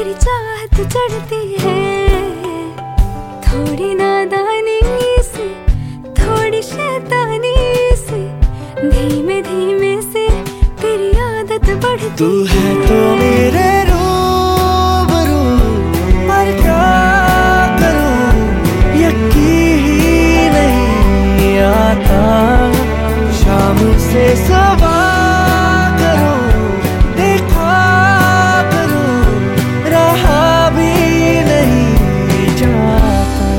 तेरी चाहत चढ़ती है, थोड़ी नादानी से थोड़ी शैतानी से, धीमे धीमे से तेरी आदत बढ़ती। तू है तो मेरे रूबरू, पर क्या करूं यकीन ही नहीं आता। शाम से सवा करूं, देखा करूं, रहा भी नहीं जाता।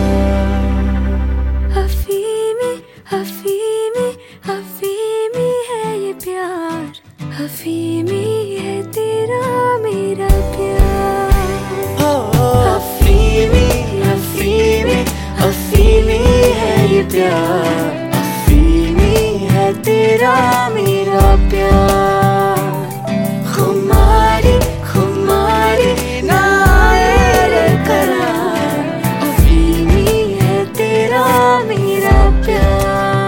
अफीमी अफीमी अफीमी है ये प्यार, अफीमी है तेरा मेरा प्यार। अफीमी अफीमी अफीमी है ये प्यार, अफीमी है तेरा मेरा प्यार। खुमारी खुमारी नायर करार, अफीमी है तेरा मेरा प्यार।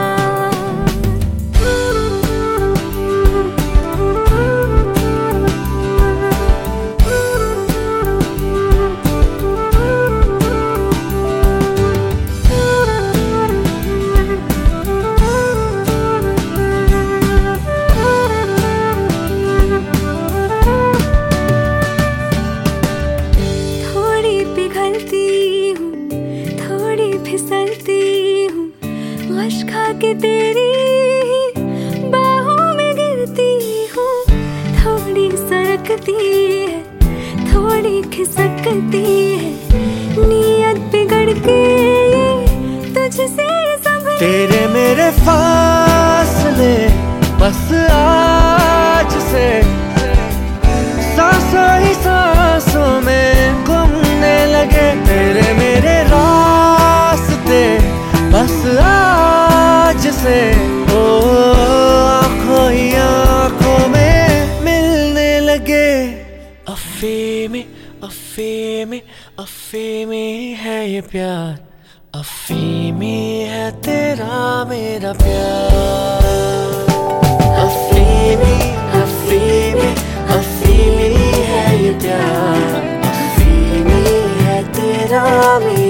पिघलती हूँ, थोड़ी फिसलती हूँ, गश खा के तेरी बाहों में गिरती हूँ। थोड़ी सरकती है, थोड़ी खिसकती है, नीयत बिगड़ के ये तुझसे संभली। तेरे मेरे फासले बस आज से सांसों ही सांसों में घूमने लगे। तेरे मेरे रास्ते बस आज से ओ आँखों ही आँखों में मिलने लगे। अफीमी अफीमी अफीमी है ये प्यार, अफीमी है तेरा मेरा प्यार। अफीमी अफीमी अफीमी है ये प्यार, अफीमी है तेरा मेरा